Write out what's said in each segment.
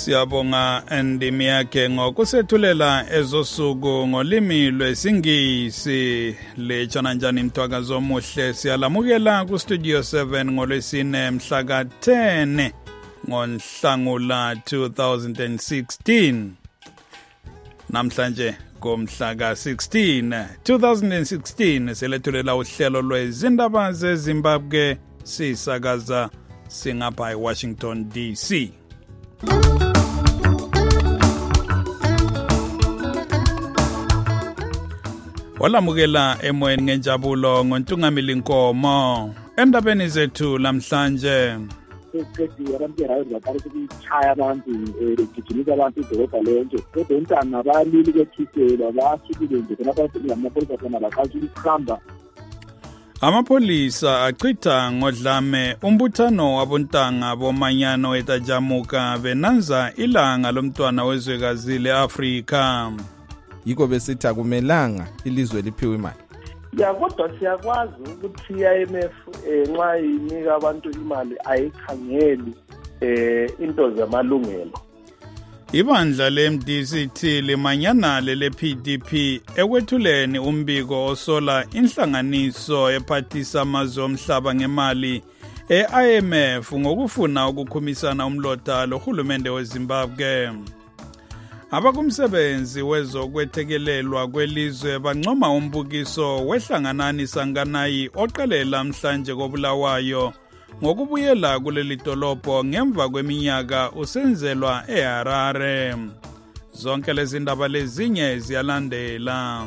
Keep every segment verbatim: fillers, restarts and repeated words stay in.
Siyabonga endimi yakhe ngokusethulela ezosuku ngolimi lwesingisi lechana njani mthwakazo omuhle siyalamukela ku studio seven ngolwesine mhla ka ten ngoNhlangula two thousand sixteen namhlanje ngomhla ka sixteen two thousand sixteen selethulela uhlelo lwezindaba zeZimbabwe sisakaza singapha eWashington D C. Walamukela emoyeni ngenjabulo ngontungamili inkomo endabeni zethu lamhlanje. Isikhathi abantu erayo bakare ukuchaya abantu egijimisa abantu idolobha lonke kodwa intanga balili kwethisela basukile nje lapha ngamapolisa khona baqhaza ukuhamba. Amapolisa achitha ngodlame umbuthano wabontanga bomanyano etajamuka benanza ilanga lomntwana wezwekazi leAfrika. Yiko besithi akumelanga ilizwe liphiwe imali. Ya kodwa siyakwazi ukuthi I M F nxa inika abantu imali ayikhangeli eh into zamalungelo. Ibandla le-M D C T limanyana lele P D P ekwethuleni umbiko osola inhlanganiso ephathisa amazwe omhlaba ngemali e-I M F ngokufuna ukukhumisana umlota lohulumende weZimbabwe. Abakumsebenzi wezokwethekelelwa kwelizwe bancoma umbukiso wehlanganani sanganayi oqalela mhlanje kobulawayo ngokubuyela kuleli dolobho ngemva kweminyaka usenzelwa eHarare. Zonke lezi ndaba lezinye ziyalandela.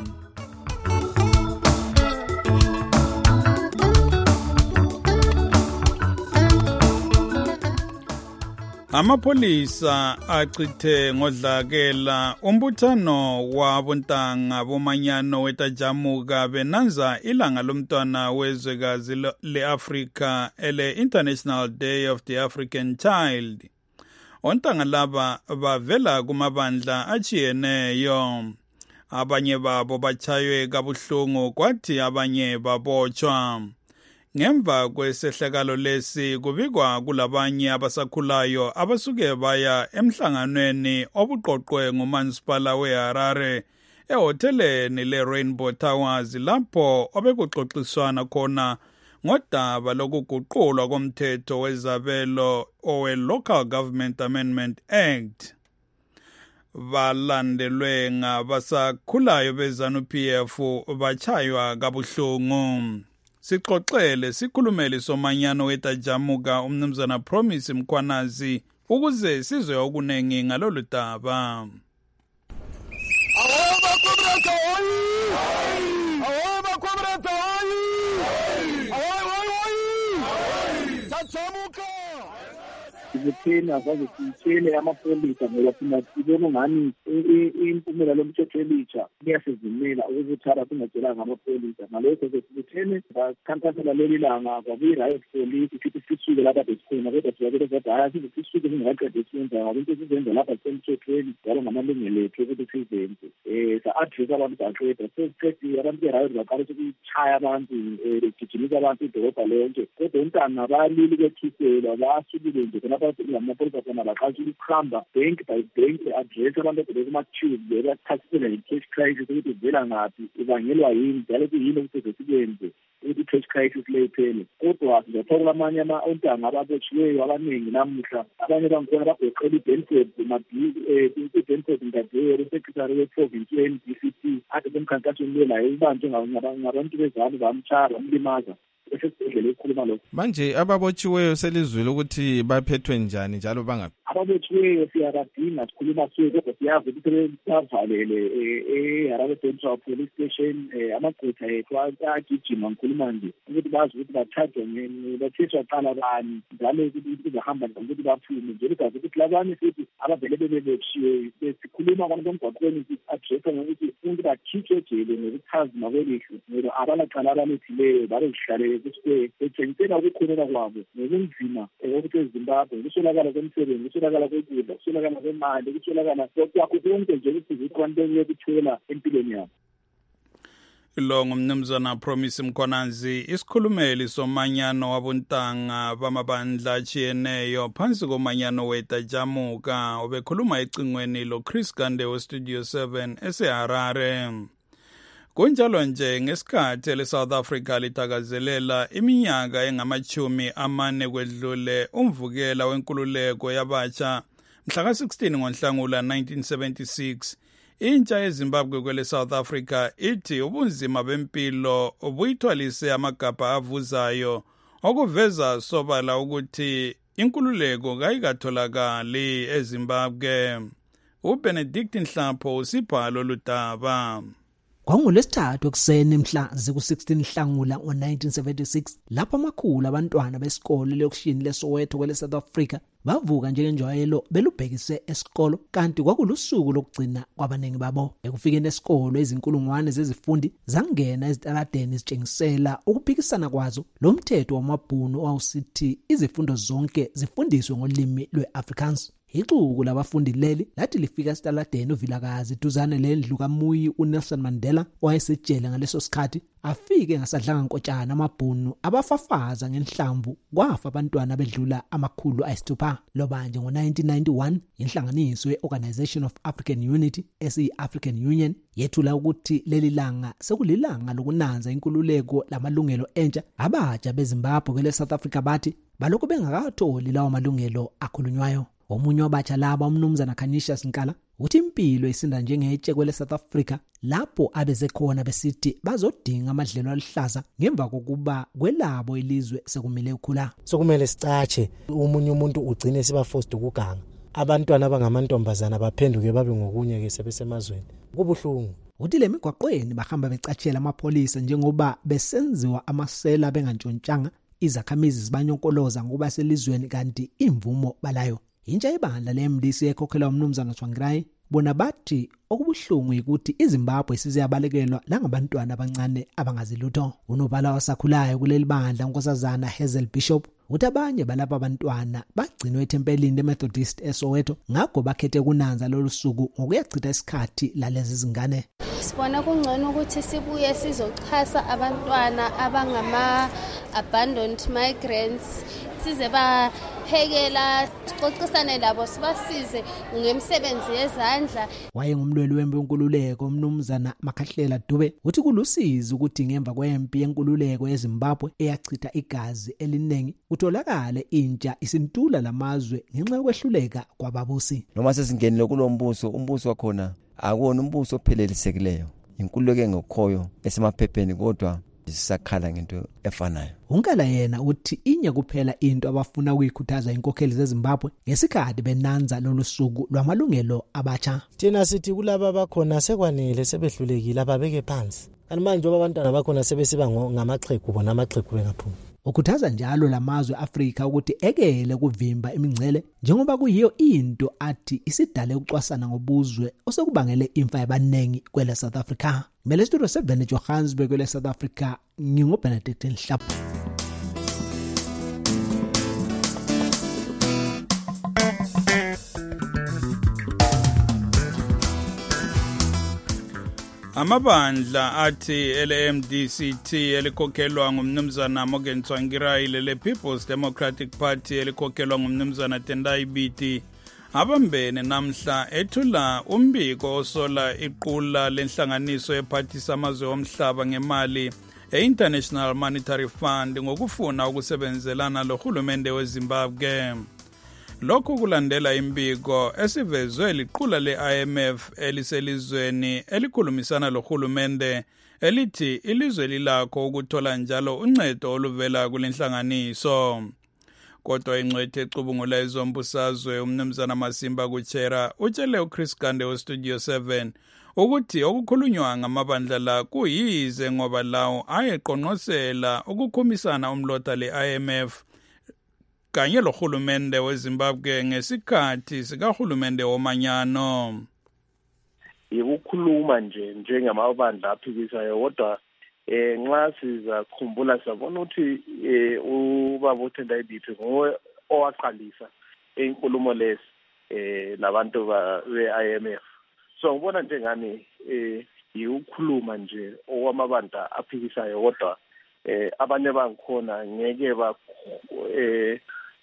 Amapolisa achithe ngodlakela umbuthano wabontanga bomanyano wetajamuka benanza ilanga lomntwana wezwekazi leAfrika ele International Day of the African Child. Ontanga laba bavela kumabandla achiyeneyo. Abanye babo bachaywe kabuhlungu kwathi abanye babotshwa. Ngemva kwesehlakalo lesi kubikwa kulabanye abasakhulayo abasuke baya emhlanganweni obuqoqwe ngumansipala weHarare ehoteleni leRainbow Towers lapho obekuxoxiswana khona ngodaba lokuguqulwa komthetho wezabelo owe Local Government Amendment Act. Balandelwe ngabasakhulayo beZanu-P F bachaywa kabuhlungu. Sixoxele sikhulumeli somanyano wetajamuka umnumzana Promise Mkhwanazi ukuze sizwe okunengi ngalolu daba. Awaba komrata hoyi! Awaba komrata hoyi! Awai hoyi! Tajamuka! Sikuthena abazokuthele amapolisa ngoba thina sibona ngani impumela lomthetho elitsha liyasivumela ukuthara singatshelanga amapolisa ngalokho sikuthene bakhankasela leli langa kwakuyi-riot police futhi sisuke lapha besikhona kodwa siyabele kodwa hayi size sisuke singakaqedi siyenza ngoba into sizenza lapha sisemthethweni njalo ngamalungelo ethu ukuthi sizenze um sa-address abantu baqeda sesiqedile abantu be-riot baqala ukuchaya abantu begijimisa abantu idolobha lonke kodwa intanga balili kwethisela basukile nje lapha ngamapolisa khona baqhaza ukuhamba bank by bank address abantu kuma-tube bachasisela i-cash crisis ukuthi ivela ngaphi ibangelwa yini njalo kuyini ukuthi sikwenze ukuthi i-cash crisis le iphele kodwa sizothola kulamanye ontanga ababotshiweyo abaningi namuhla abanye bangikhona bagoqela i-Benford i-Benford Ndadewere secretary we-province we-N D C T ade semkhankasweni lelayo ibanjwe ngabantu bezalo bamtshaya bamlimaza. Manje ababotshiweyo selizwile ukuthi baphethwe njani njalo bangaphi? Ababotshiweyo siyabadinga sikhuluma suku kodwa siyazi ukuthi bavalele eHarare Central Police Station amagqwetha ethu agijima ngikhuluma nje ukuthi bazi ukuthi bathathwa bathethwa qala bani njalo ukuthi bahamba ukuthi baphume nje kazi ukuthi labanye futhi abavele bebebotshiwe sikhuluma abantu bomgwaqweni addressa ngokuthi umuntu bakhitshwe ejele ngokuchazima kwelihlo ngoba abalaqala abalethileyo babehlalele ukuthi betshengisela ukukhuleka kwabo ngokunzima ukuthi eZimbabwe kusolakala komsebenzi kusolakala kokudla kusolakala kwemali kusolakala kwakho konke nje ukuthi abantu bekuthola empilweni yabo. lo ngumnumzana Promise Mkhonanzi, isikhulumeli somanyano wabontanga bamabandla achiyeneyo phansi komanyano wetajamuka, obekhuluma ecingweni lo Chris Gande we Studio seven eseHarare. Kunjalo nje ngesikhathi leSouth Africa litakazelela iminyaka engamachumi amane kwedlule umvukela wenkululeko yabatsha mhla sixteen ngoNhlangula nineteen seventy-six, intsha yeZimbabwe kwele South Africa ithi ubunzima bempilo obuyithwalise amagabha avuzayo okuveza sobala ukuthi inkululeko kayikatholakali eZimbabwe. uBenedict Nhlapho usibhalo ludaba. KwanguLwesithathu ekuseni mhla ziku-sixteen Nhlangula ngo-nineteen seventy-six lapho amakhulu abantwana besikole lekishini leSoweto kwele South Africa bavuka njengenjwayelo belubhekise esikolo, kanti kwakulusuku lokugcina kwabaningi babo. Ekufikeni esikolo izinkulungwane zezifundi zangena ezitaladeni zitshengisela ukuphikisana kwazo lo mthetho wamabhunu owawusithi izifundo zonke zifundiswe ngolimi lwe-Afrikaans. Ixuku labafundi leli lathi lifika esitaladeni uVilakazi duzane lendlu kaMuyi uNelson Mandela owayesejele ngaleso sikhathi, afike ngasadlanga nkotshana amabhunu abafafaza ngenhlamvu, kwafa abantwana bedlula amakhulu ayisithupha. Lobanje ngo-nineteen ninety-one inhlanganiso ye-Organization of African Unity esiyi-African Union yethula ukuthi leli langa sekulilanga lokunanza inkululeko lamalungelo entsha. Abatsha beZimbabwe kwele South Africa bathi balokhu bengakatholi lawo malungelo akhulunywayo. Omunye wabatsha laba umnumzana Canisius Nkala uthi impilo isinda njengetshe kwele South Africa lapho abeze khona besithi bazodinga amadlelo alihlaza ngemva kokuba kwelabo ilizwe sekumele ukhula. Sokumele sicatshe umunye umuntu ugcine siba forced ukuganga. Abantwana abangamantombazana baphenduke babe ngokunye ke sebesemazweni. Kubuhlungu. Uthi le migwaqweni bahamba becatshela amapholisa njengoba besenziwa amasela bengantshontshanga, izakhamizi zibanyonkoloza ngoba selizweni kanti imvumo balayo. Intsha ibandla le-M D C ekhokhelwa umnumzana Tsvangirai bona bathi okubuhlungu ukuthi iZimbabwe siziyabalekelwa langabantwana abancane abangazilutho. Unobhala wasakhulayo kuleli bandla uNkosazana Hazel Bishop uthi abanye balapha abantwana bagcinwe ethempelini leMethodist eSoweto, ngakho bakhethe kunanza lolu suku ngokuyachitha isikhathi lalezi zingane. Sibona kungcono ukuthi sibuye sizochasa abantwana abangama abandoned migrants, size baphekela, sixoxisane labo, sibasize ngemisebenzi yezandla. Wayengumlweli wempi yenkululeko umnumzana Makhahlela Dube uthi kulusizi ukuthi ngemva kwempi yenkululeko yeZimbabwe eyachitha igazi eliningi utholakale intsha isintula lamazwe ngenxa yokwehluleka kwababusi. Noma sesingenile kulombuso, umbuso wakhona akuwona umbuso ophelelisekileyo, inkululeko engekhoyo esemaphepheni kodwa sisakhala ngento efanayo. Unkala yena uthi inye kuphela into abafuna ukuyikhuthaza inkokheli zeZimbabwe ngesikhathi benanza lolu suku lwamalungelo abatsha. Thina sithi kulaba bakhona sekwanele, sebehlulekile, ababeke phansi. Kanti manje abantwana bakhona sebesiba ngamaxhegu, bona amaxhegu bengaphumi. Ukhuthaza njalo lamazwe eAfrika ukuthi ekele kuvimba imingcele njengoba kuyiyo into athi isidale ukucwasana ngobuzwe osekubangele imfa yabanengi kwele South Africa. Mele Studio seven eJohannesburg kwele South Africa, nginguBenedict Nhlapho. Amabandla athi ele-M D C T elikhokhelwa ngumnumzana Morgan Tsvangirai lele People's Democratic Party elikhokhelwa ngumnumzana Tendai Biti abambene namhla ethula umbiko osola iqula lenhlanganiso yephathisa amazwe omhlaba ngemali e-International Monetary Fund ngokufuna ukusebenzelana lohulumende weZimbabwe. Lokhu kulandela imbiko esivezwe liqula le-I M F eliselizweni elikhulumisana lohulumende elithi ilizwe lilakho ukuthola njalo uncedo oluvela kulenhlanganiso. Kodwa ingcwethe ecubungula ezombusazwe umnumzana Masimba Kuchera utshele uChris Gande weStudio seven ukuthi okukhulunywa ngamabandla la kuyize ngoba lawo ayeqonqosela ukukhumisana umlota le-I M F kanye lohulumende weZimbabwe ngesikhathi sikahulumende womanyano. Ukukhuluma nje njengamabandla aphikisayo, kodwa eh nxa sizakhumbula sabona ukuthi eh ubaba uTendai Biti ngowe owaqalisa inkulumo lesi eh labantu be-I M F. So ngibona njengani eh yiukhuluma nje okwamabandla aphikisayo kodwa eh abanye bangikhona ngeke ba eh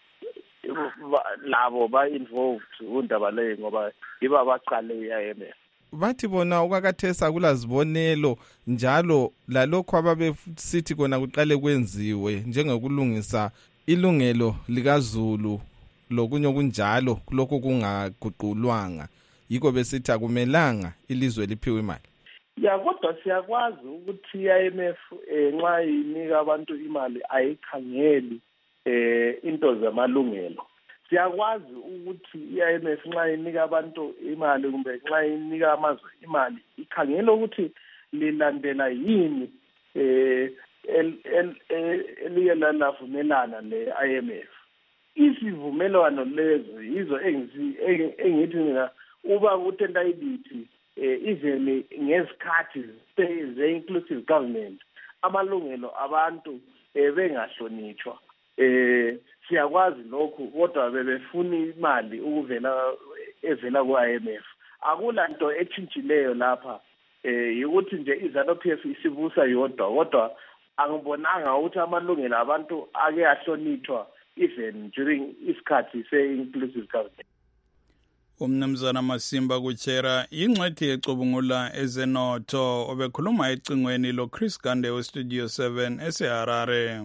labo ba involved undaba le ngoba iba baqale i-I M F. Bathi bona okwakathesa kulazibonelo njalo lalokho ababesithi kona kuqale kwenziwe njengokulungisa ilungelo likaZulu lokunye kunjalo lokho kungaguqulwanga yiko besithi akumelanga ilizwe liphiwe imali. Ya kodwa siyakwazi ukuthi i-I M F nxa inika abantu imali ayikhangeli eh into zamalungelo. Siyakwazi ukuthi i-I M F nxa inika abantu imali kumbe nxa inika amazwe imali ikhangela ukuthi lilandela yini eh eliyela lavumelana ne-I M F. Isivumelwano lezo yizo engithi mina uba uthenda idithi even ngezikhathi ze-inclusive government amalungelo abantu bengahlonitshwa. Eh siyakwazi lokho kodwa bebefuna imali ukuvela evela ku-I M F. Akulanto etshintshileyo lapha eh ukuthi nje iZANU P F isibusa yodwa kodwa angibonanga ukuthi amalungelo abantu ake ahlonitshwa even during isikhathi se-inclusive government. Umnumzana Masimba Kuchera ingxethi ecubungula ezenotho obekhuluma ecingweni lo Chris Gande we Studio seven eseHarare.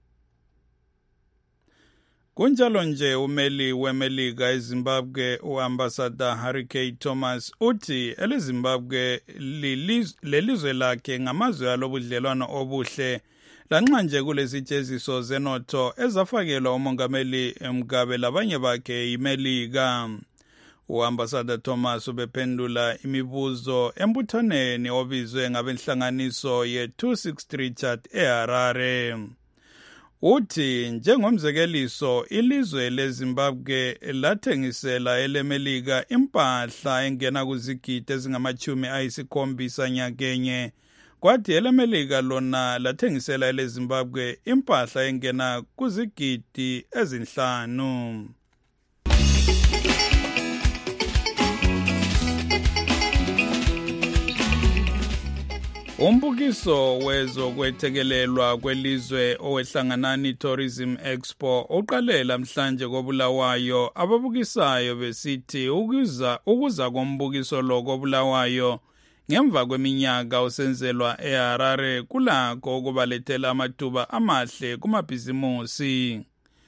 Kunjalo nje umeli weMelika eZimbabwe uambassador Harry K Thomas uthi eleZimbabwe lelizwe lakhe ngamazwe alobudlelwano obuhle lanxa nje kulesitsheziso zenotho ezafakelwa umongameli Mugabe labanye bakhe iMelika. Uambassador Thomas ubephendula imibuzo embuthaneni obizwe ngabenhlanganiso ye two sixty-three chat eHarare. Uthi njengomzekeliso ilizwe leZimbabwe lathengisela eleMelika impahla engena kuzigidi ezingamachumi ayisikhombisa nyakenye kwathi eleMelika lona lathengisela eleZimbabwe impahla engena kuzigidi ezinhlanu. Umbukiso wezokwethekelelwa kwelizwe owehlanganani Tourism Expo uqale lamhlanje koBulawayo ababukisayo besithi ukuza ukuza kombukiso lo koBulawayo ngemva kweminyaka osenzelwa eHarare kulakho ukubalethela amathuba amahle kumabhizimusi.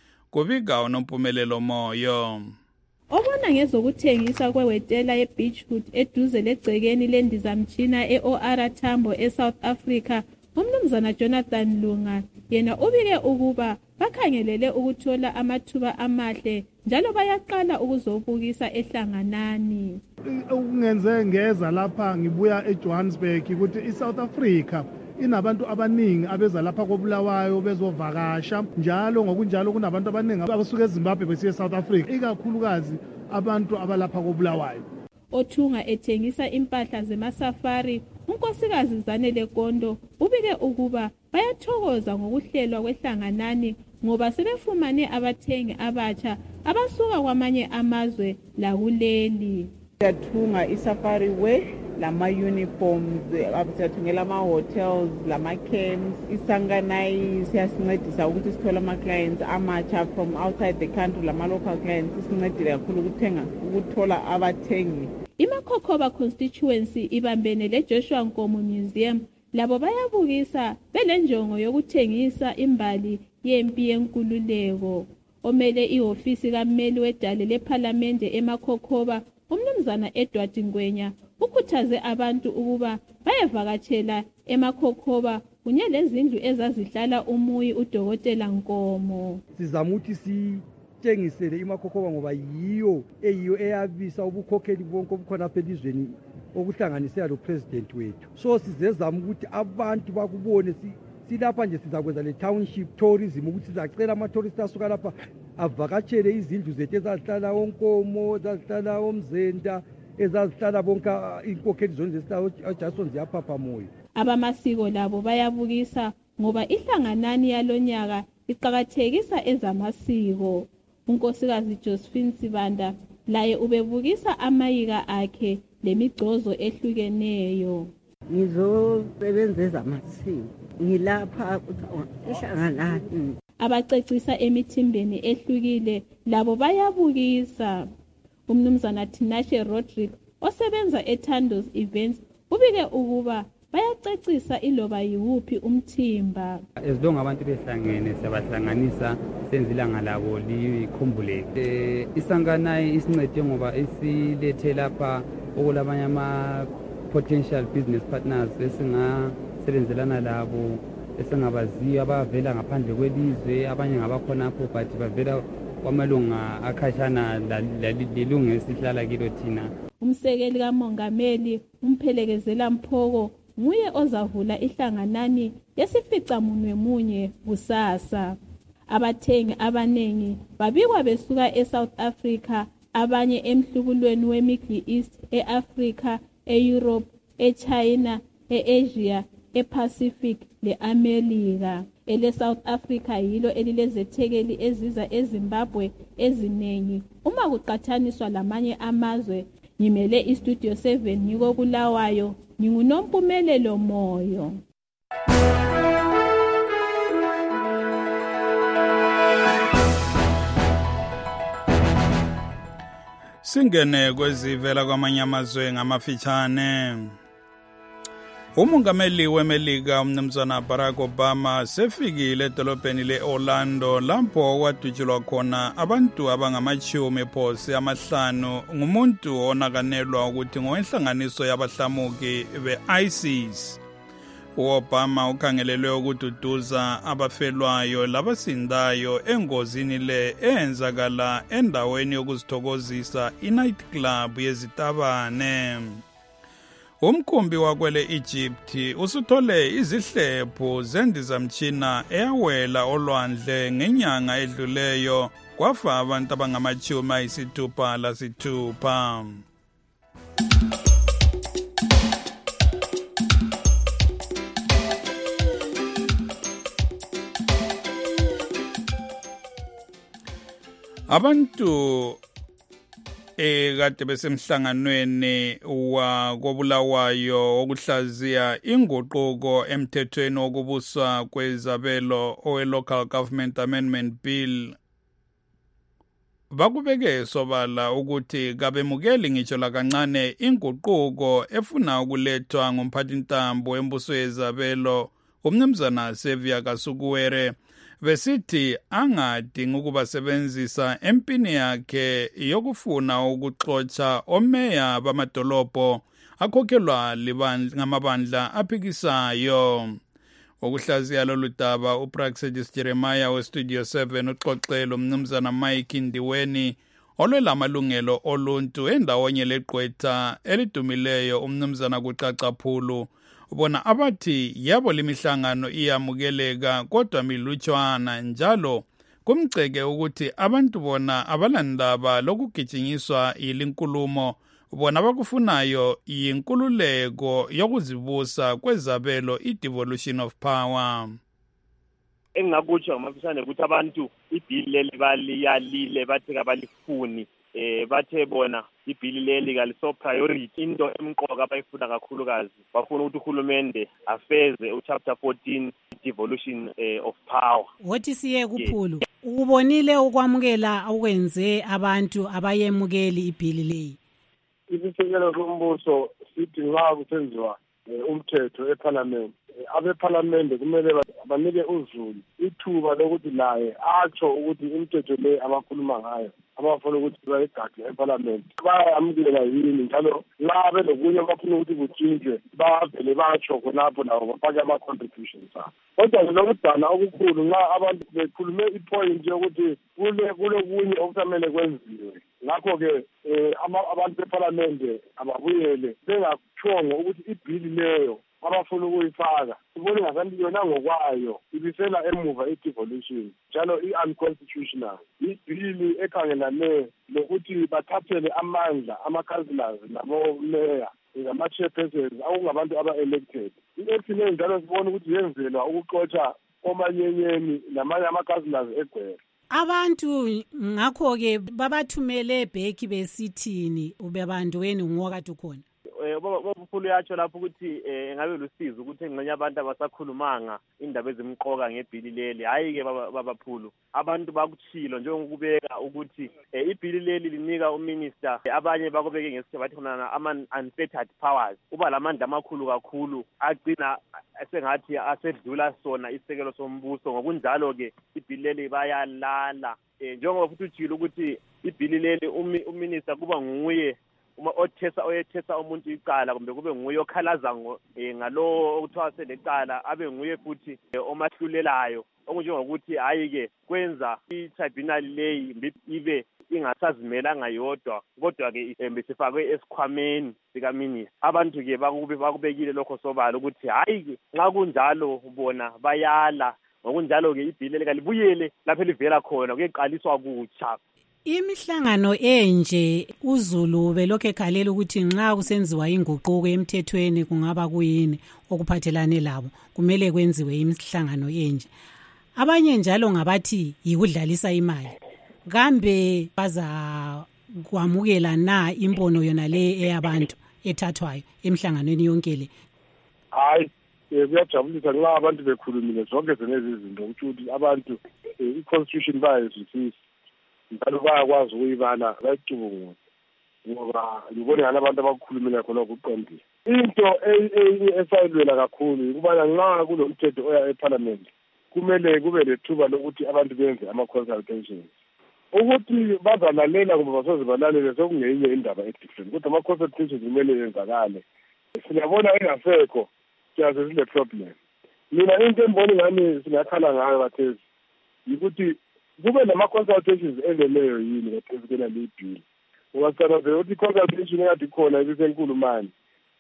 Kubika unompumelelo moyo. Obona ngezokuthengisa kwewetela eBeachwood eduze legcekeni lendizamtshina e-O R Tambo eSouth Africa, umnumzana Jonathan Lunga yena ubike ukuba bakhangelele ukuthola amathuba amahle njalo bayaqala ukuzobukisa ehlanganani. Ukungenze ngeza lapha ngibuya eJohannesburg ukuthi iSouth Africa inabantu abaningi abeza lapha koBulawayo bezovakasha njalo ngokunjalo kunabantu abaningi abasuka eZimbabwe besiye eSouth Africa ikakhulukazi abantu abalapha koBulawayo. Othunga ethengisa impahla zemasafari unkosikazi Zanele Kondo ubike ukuba bayathokoza ngokuhlelwa kwehlanganani ngoba sebefumane abathengi abatsha abasuka kwamanye amazwe lakuleli. Siyathunga isafari wear lama uniforms abathungela ama hotels lama camps isanganai siyasincedisa ukuthi sithola ama clients amatsha from outside the country lama local clients isincedile kakhulu ukuthenga ukuthola abathengi. iMakhokhoba constituency ibambene le Joshua Nkomo Museum labo bayabukisa belenjongo yokuthengisa imbali yempi yenkululeko. Omele ihofisi kammeli wedale leParliament eMakhokhoba umnumzana Edward Ngwenya ukhuthaze abantu ukuba bayevakatshela eMakhokhoba kunye lezindlu ezazihlala umuyi uDokotela Nkomo. Sizama ukuthi sitshengisele iMakhokhoba ngoba yiyo eyiyo eyabisa ubukhokheli bonke obukhona apha elizweni okuhlanganisela lo president wethu. So sizezama ukuthi abantu bakubone silapha nje sizakwenza le township tourism ukuthi sizacela ama-tourist asuka lapha avakatshele izindlu zethu ezazihlala oNkomo ezazihlala oMzenta ezazihlala bonke inkokheli zona zesihlala oJason ziyaphapha moyo. Abamasiko labo bayabukisa ngoba ihlanganani yalonyaka iqhakathekisa ezamasiko. Unkosikazi Josephine Sibanda laye ubebukisa amayika akhe lemigcozo ehlukeneyo. Ngizosebenza ezamasiko. Ngilapha ehlanganani. Abacecisa emithimbeni ehlukile labo bayabukisa. Umnumzana Tinashe Rodrick osebenza eTandos Events ubike ukuba bayacecisa iloba yiwuphi umthimba. As long abantu behlangene siyabahlanganisa senza ilanga labo likhumbuleke. Isanganayi isincede ngoba isilethe lapha okulabanye ama potential business partners esingasebenzelana labo esingabaziyo abavela ngaphandle kwelizwe abanye ngabakhonapho but bavela kwamalunga akhashana lelunga esihlala kilo thina. Umsekeli kamongameli umphelekezela Mphoko nguye ozavula ihlanganani yesifica munwe munye kusasa. Abathengi abanengi babikwa besuka eSouth Africa, abanye emhlubulweni weMiddle East, eAfrica, eEurope, eChina, eAsia, ePacific leAmelika. Ele South Africa yilo elilezethekeli eziza eZimbabwe ezinengi uma kuqhathaniswa lamanye amazwe. Ngimele iStudio seven ngiko Bulawayo, nginguNompumelelo Moyo. Singene kwezivela kwamanye amazwe ngamafitshane. Umongameli weMelika umnumzana Barack Obama sefikile edolobheni leOrlando lapho kwadutshulwa khona abantu abangamachumi phosi amahlanu ngumuntu onakanelwa ukuthi ngowenhlanganiso yabahlamuki be-ISIS. U-Obama ukhangelelwe ukududuza abafelwayo labasindayo engozini le eyenzakala endaweni yokuzithokozisa i-night club yezitabane. Umkhumbi wakwele Egypt usuthole izihlephu zendizamtshina eyawela olwandle ngenyanga edluleyo kwafa abantu abangamachumi ayisithupha lasithupha. Abantu ekade besemhlanganweni wakobulawayo okuhlaziya inguquko emthethweni wokubuswa kwezabelo owe-Local Government Amendment Bill bakubeke sobala ukuthi kabemukeli ngitsho lakancane inguquko efuna ukulethwa ngumphathintambo wembuso yezabelo umnumzana Xavier Kasukuwere besithi angadingi ukubasebenzisa empini yakhe yokufuna ukuxotsha omeya bamadolobho akhokhelwa ngamabandla aphikisayo. Ukuhlaziya lolu daba uPraxedis Jeremiah weStudio seven uxoxela umnumzana Mike Ndiweni olwela amalungelo oluntu endawonye leqwetha elidumileyo umnumzana Kucacaphulu. Ubona abathi yabo lemihlangano iyamukeleka kodwa milutshwana njalo kumceke ukuthi abantu bona abalandaba lokugijinyiswa yilinkulumo bona bakufunayo yinkululeko yokuzibusa kwezabelo i-devolution of power. Engakutsho amafisane ukuthi abantu ibhili leli baliyalile bathi kabalifuni eh bathe bona ibhili leli kaliso priority into emqoka abayifuna kakhulukazi bafuna ukuthi uhulumende afeze uchapter fourteen devolution eh, of power. Wothi siye kuphulu ubonile ukwamukela okwenze abantu abayemukeli ibhili leyi. Isisekelo sombuso sithi nxa kusenziwa umthetho eParliament abeParliament kumele banike uzulu ithuba lokuthi naye atsho ukuthi imithetho le abakhuluma ngayo abafuna ukuthi bayigade eParliament bayamukela yini njalo nxa belokunye abafuna ukuthi kutshintshwe bavele batsho khonapho nabo bafake ama-contributions abo. Kodwa lokudana okukhulu nxa abantu bekhulume ipoint yokuthi kule kulokunye okusamele kwenziwe. Ngakho-ke um abantu beParliament ababuyele bengatshongo ukuthi ibhili leyo abafuna ukuyifaka ibone ngasanti yona ngokwayo ibisela emuva i-devolution njalo i-unconstitutional. Ibhili ekhangelane lokuthi bathathele amandla ama-councillors nabo-mayor ngama-chairpersons akungabantu aba-elected. I-ephine njalo sibona ukuthi yenzelwa ukuxotsha omanyenyeni namanye ama-councillors egwera. Abantu ngakho ke babathumele ebheki besithini ubebandweni ngokade ukhona. Babaphulu yatsho lapho ukuthi ngabe lusizo ukuthi engxenye abantu abasakhulumanga indaba ezimqoka ngebhili leli. Hayi-ke babaphulu, abantu bakuchilo njengokubeka ukuthi ibhili leli linika uminister abanye bakubeke ngesithe bathi khona ama-unfettered powers. Uba lamandla amakhulu kakhulu agcina sengathi asedlula sona isekelo sombuso. Ngokunjalo-ke ibhili leli bayalala. Njengoba futhi ujilo ukuthi ibhili leli uminister kuba nguye uma othesa oyethesa umuntu icala kumbe kube nguye okhalaza ngalo okuthiwa selecala abe nguye futhi omahlulelayo, okunjengokuthi hayi-ke kwenza i-tribunal leyi ibe ingasazimelanga yodwa kodwa-ke besifakwe esikhwameni sikaminister. Abantu-ke bakubekile lokho sobala ukuthi hayi-ke nxa kunjalo bona bayala. Ngokunjalo-ke ibhili likalibuyele lapho elivela khona kuyeqaliswa kutsha. Imihlangano enje uZulu belokho ekhalela ukuthi nxa kusenziwa inguquko emthethweni kungaba kuyini okuphathelane labo kumele kwenziwe imihlangano enje. Abanye njalo ngabathi yikudlalisa imali. Kambe baza kwamukela na imbono yona le eyabantu ethathwayo emhlanganweni yonke le? Hayi, kuyajabulisa nxa abantu bekhulumile zonke zenezi izinto ukuthi abantu i-constitution bayizwisisa njalo bayakwazi ukuyibala bayicubungule ngoba ngibone ngani abantu abakukhulumela khona kuqondile. Into esayilwela kakhulu ukubana nxa kulomthetho oya eParliament kumele kube lethuba lokuthi abantu benze ama-consultations. Ukuthi bazalalela kumbe basoze balalele sokungenye indaba edifferent kodwa ama-consultations kumele yenzakale. Siyabona engasekho siyaze sile problem. Mina into emboni ngani singakhala ngayo bathezi ukuthi kube nama-consultations eneleyo yini ngaphezukwena le-bill. Ungacabanzela ukuthi i-consultation ekade ikhona ibisenkulu mani.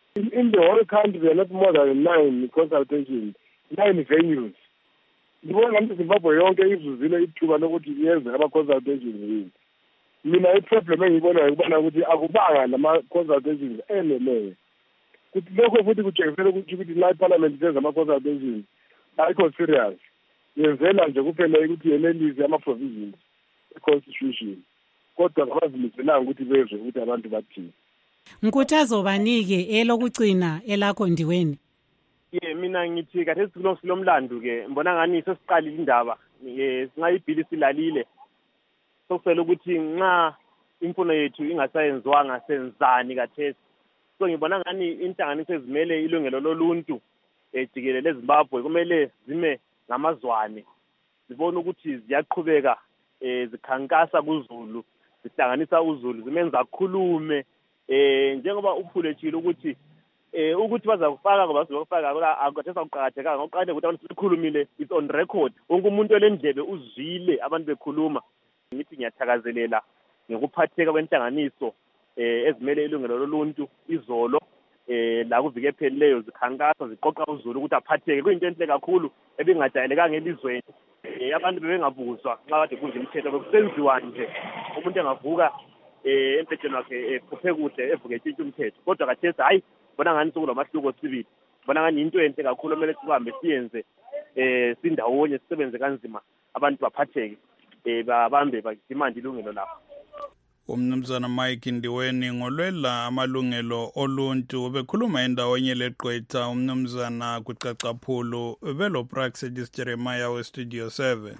In the whole country there are not more than nine consultations, nine venues. Ngibona ngathi Zimbabwe yonke izuzile ithuba lokuthi yenze ama-consultations yini. Mina i-problem engiyibonayo ukubona ukuthi akubanga nama-consultations eneleyo. Kuthi lokho futhi kutshengisela ukuthi ukuthi la iParliament yenza ama-consultations ayikho serious. Yenzela nje kuphela ukuthi yenelise ama-provisions e-constitution. Kodwa abazimiselanga ukuthi bezwe ukuthi abantu bathini. Nkuthazo banike elokugcina elakho ndiweni. Ye mina ngithi kathesi kulomlando ke mbona ngani sesiqalile indaba singa ibhili silalile. Sokusela ukuthi nxa imfuno yethu ingasayenzwanga senzani kathesi. So ngibona ngani inhlanganiso ezimele ilungelo loluntu ejikelele eZimbabwe kumele zime ngamazwane. Zibona ukuthi ziyaqhubeka zikhankasa kuZulu, zihlanganisa uZulu, zimenza khulume eh njengoba uphule tshilo ukuthi eh ukuthi bazakufaka ngoba bazokufaka akathesa ukuqhakatheka ngokuqhathe ukuthi abantu sikhulumile it's on record. Wonke umuntu olendlebe uzwile abantu bekhuluma. Ngithi ngiyathakazelela ngokuphatheka kwenhlanganiso eh ezimele ilungelo loluntu izolo eh la kuvike phelileyo zikhankasa ziqoqa uZulu ukuthi aphatheke. Kuyinto enhle kakhulu ebingajayelekanga elizweni. Eh abantu bebengabuzwa nxa kade kunje imithetho bekusenziwa nje umuntu engavuka eh empethweni wakhe ephuphe kuhle evuke etshintshwa umthetho. Kodwa kathesi hayi bona ngani sokulamahluko sibili. Bona ngani into enhle kakhulu kumele sihambe siyenze eh sindawonye sisebenze kanzima abantu baphatheke eh babambe badimande ilungelo lapho. Umnumzana Mike Ndiweni ngolwela amalungelo oluntu bekhuluma endawonye leqwetha umnumzana kucacaphulu belo Praxedis Jeremiah we Studio seven.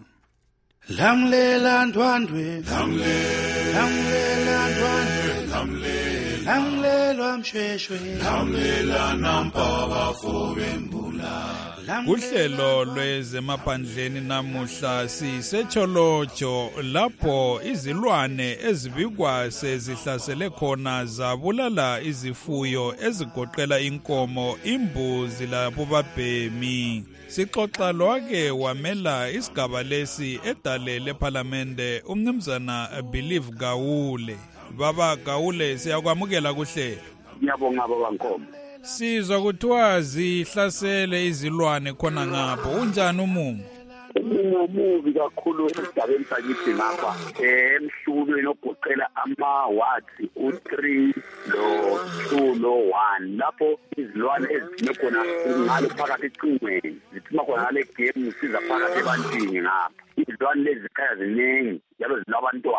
Lamlela ndwandwe lamlela lamlela ndwandwe lamlela lamlela mshweshwe lamlela nampaba fobembula. Uhlelo lwezemaphandleni namuhla sisecholojo lapho izilwane ezibikwa sezihlasele khona zabulala izifuyo ezigoqela inkomo, imbuzi lapho babhemi. Sixoxa lwake wamela isigaba lesi edale leParlamente umnumzana Believe Gawule. Baba Gawule siyakwamukela kuhle. Ngiyabonga baba Nkomo. Sizwa kuthiwa zihlasele izilwane khona ngapho. Unjani umumo? Umubi kakhulu esigabeni sakithi ngapha emhlulweni ogoqela ama-wards u-three lo two lo one lapho izilwane ezithime khona ngalo phakathi ecingweni zithima khona ngale game siza phakathi ebantwini ngapha. Izilwane lezi zikhaya ziningi njalo zinabantwana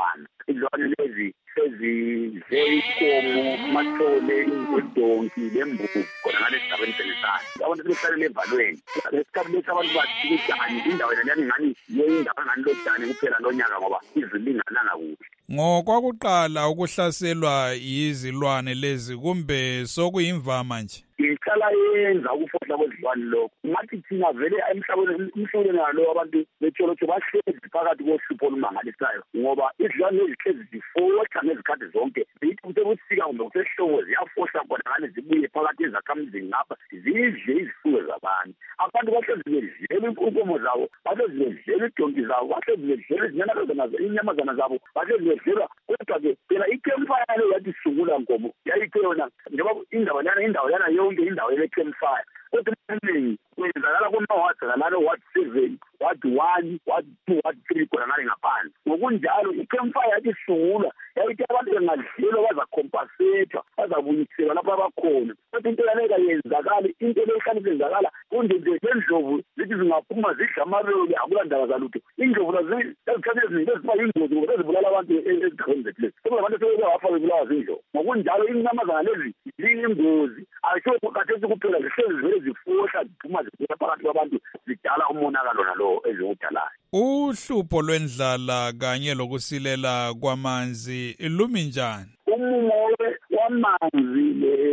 izilwane lezi sezidle inkomo, amathole, idonki lembuzi khona ngale sigabeni selisana. Abantu sebesale evalweni. Lesikhathi lesi abantu bathi utshani indawo leyani ngani yindawo ngani lotshani kuphela lonyaka ngoba izilingananga kuhle. Ngokwakuqala ukuhlaselwa yizilwane lezi kumbe sokuyimvama nje? Iqala yenza ukufohla kwezilwane lokho. Ngathi thina vele emhlabeni umhlabeni nalo abantu betsholotsho bahlezi phakathi kohlupho olumangalisayo ngoba izilwane ezihlezi zifohla ngezikhathi zonke. Zithi kusebusika kumbe kusehlobo ziyafohla khona ngale zibuye phakathi ezakhamzini ngapha zidle izifuyo zabantu. Abantu bahlezi bedlela inkomo zabo, bahlezi bedlela idonki zabo, bahlezi bedlela izinyamazana zabo, inyamazana zabo, bahlezi bedlela. Kodwa-ke phela i-campfire leyo yathi sungula nkomo yayithe yona njengoba indawo lana indawo lana yonke indawo ele-campfire. Kodwa eminingi kwenzakala kuma-wards nalalo ward seven, ward one, ward two, ward three khona ngale ngaphansi. Ngokunjalo i-campfire yathi sungula yayithi abantu bengadlelwa bazakhompasethwa bazabuyiselwa lapho abakhona. Kodwa into yaleka yenzakala into lehlale isenzakala kunje nje lendlovu zithi zingaphuma zidla amaroli akula ndaba zalutho. Indlovu zazithatha eziningi eziba yingozi ngoba zibulala abantu ezigabeni zethu lezi. Sekuba abantu sebebafa bebulawa zindlovu. Ngokunjalo inyamazana lezi ziyingozi ayisho kathesi kuphela zihlezi vele zifohla ziphuma ziphuma phakathi kwabantu zidala umonakalo nalo eziwudalayo. Uhlupho lwendlala kanye lokusilela kwamanzi lumi njani? Umumo wamanzi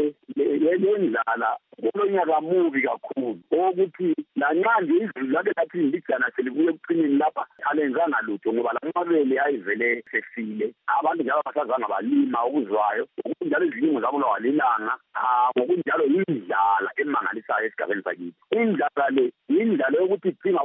lendlala kulonyaka mubi kakhulu okuthi lanxa nje izulu lake lathi lijana selibuye ekuqinini lapha alenzanga lutho ngoba lamabele ayivele sefile. Abantu njalo basazanga balima okuzwayo ngokunjalo izilimo zabo lawalilanga. Ngokunjalo indlala emangalisayo esigabeni sakithi. Indlala le indlala yokuthi idinga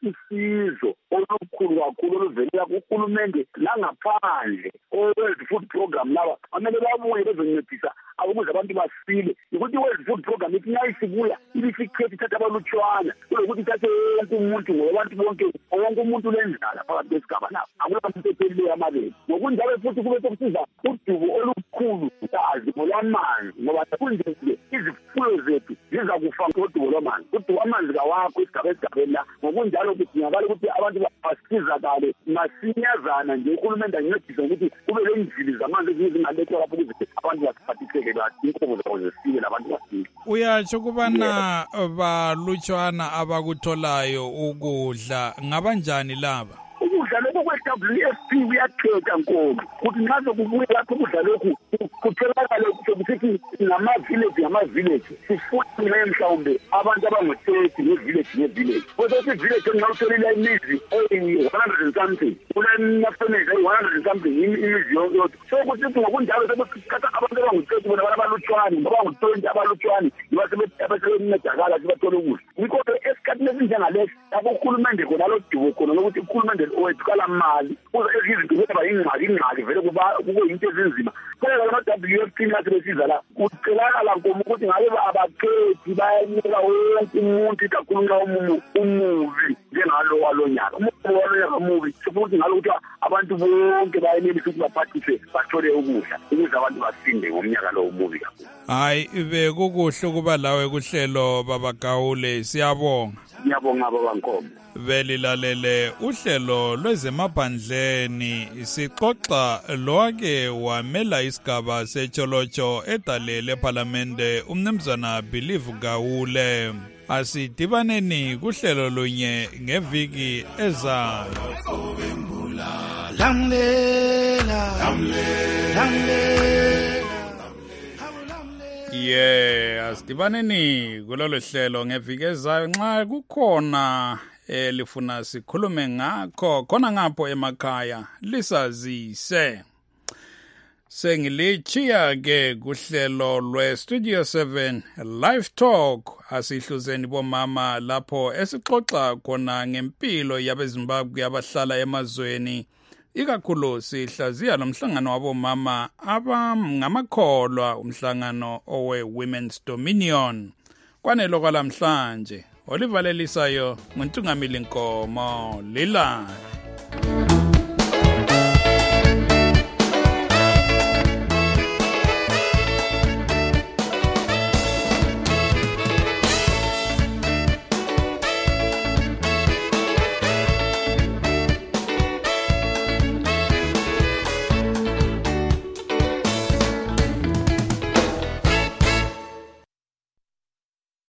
usizo olukhulu kakhulu oluvelela kuhulumende langaphandle. O-World Food Program laba amele babuye bezoncedisa ukuze abantu basile. Ukuthi i-World Food Program ithi nayisibuya ibisikhetha ithatha abalutshwana kulokuthi ithathe wonke umuntu ngoba abantu bonke wonke umuntu lendlala phakathi kwesigaba lapho akula muntu ephelileyo amabele. Ngokunjalo futhi kube sokusiza udubo olukhulu kazi ngolamanzi ngoba kunje izifuyo zethu ziza kufa ngodubo lwamanzi. Udubo amanzi kawakho isigaba esigabeni la. Ngokunjalo kudingakala ukuthi abantu basizakale masinyazana nje uhulumende ancedise ukuthi kube lendlili zamanzi ezingalethwa lapho ukuze abantu basiphathiseke kahle inkomo zabo zesile labantu basile. Uyatsho kubana balutshwana abakutholayo ukudla ngabanjani laba? Ukudla lokhu kwe-W F P kuyakhetha nkomo ukuthi nxa kubuye lapho ukudla lokhu kutholakale sokusithi ngama-village ngama-village sifune mhlawumbe abantu abangu-thirty nge-village nge-village. Kodwa ukuthi i-village engingawutholile imizi eyi-one hundred and something kunemafamily eyi-one hundred and something imizi yonke yodwa. So kusithi ngokunjalo sebekhatha abantu abangu-thirty bona bona abalutshwane abangu-twenty abalutshwane yiba sebencedakala sibathole ukudla. Yikho-ke esikhathini esinjengalesi lapho uhulumende khona lodubo khona lokuthi uhulumende owethu kalamali kuze ezizinto zeba ingxaki ingxaki vele kuba kuyinto ezinzima. Kodwa ama-W F P nathi besiza la kucelakala nkomo ukuthi ngabe abakhethi bayanika wonke umuntu ikakhulu nxa umuvi njengalo walonyaka. Umuvi walonyaka mubi sifuna ukuthi ngalo ukuthi abantu bonke bayenelisa ukuthi baphathise bathole ukudla ukuze abantu basinde ngomnyaka lo umubi kakhulu. Hayi bekukuhle ukuba lawe kuhlelo Baba Gawule, siyabonga. Ngiyabonga baba Nkomo. Belilalele uhlelo lwezemaphandleni sixoxa loke wamela isigaba setsholotsho edalele eParliamente umnumzana Believe Gawule. Asidibaneni kuhlelo lunye ngeviki ezayo. Lamlela lamlela Yeah, asidibaneni kulolu hlelo ngeviki ezayo nxa kukhona elifuna sikhulume ngakho khona ngapho emakhaya lisazise. Sengilichiya ke kuhlelo lwe Studio seven Live Talk asihluzeni bomama lapho esixoxa khona ngempilo yabeZimbabwe abahlala emazweni. Ikakhulu sihlaziya lomhlangano wabomama abangamakholwa umhlangano owe Women's Dominion. Kwanelo kwalamhlanje Olivalelisayo nguntungamili Nkomo Lila.